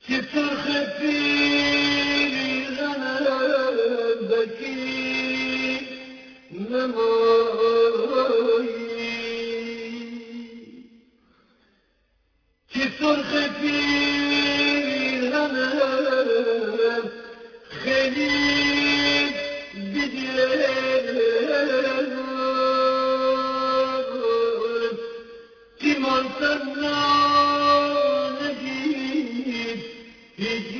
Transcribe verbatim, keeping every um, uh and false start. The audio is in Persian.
که سرخ پیرهنندکی نمایی که سرخ پیرهنم خیلی دیگر Kim olsan ne git hiç